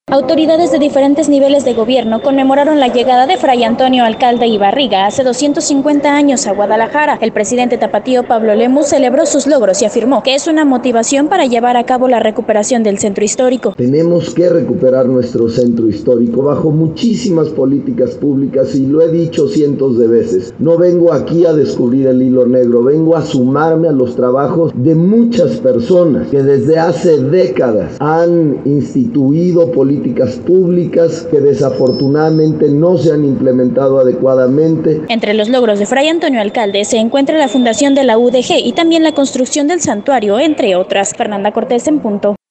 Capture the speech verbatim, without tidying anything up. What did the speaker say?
Autoridades de diferentes niveles de gobierno conmemoraron la llegada de Fray Antonio Alcalde y Barriga hace doscientos cincuenta años a Guadalajara. El presidente tapatío Pablo Lemus celebró sus logros y afirmó que es una motivación para llevar a cabo la recuperación del centro histórico. Tenemos que recuperar nuestro centro histórico bajo muchísimas políticas públicas y lo he dicho cientos de veces. No vengo aquí a descubrir el hilo negro, vengo a sumarme a los trabajos de muchas personas que desde hace décadas han instituido políticas políticas públicas que desafortunadamente no se han implementado adecuadamente. Entre los logros de Fray Antonio Alcalde se encuentra la fundación de la U D G y también la construcción del santuario, entre otras. Fernanda Cortés en punto.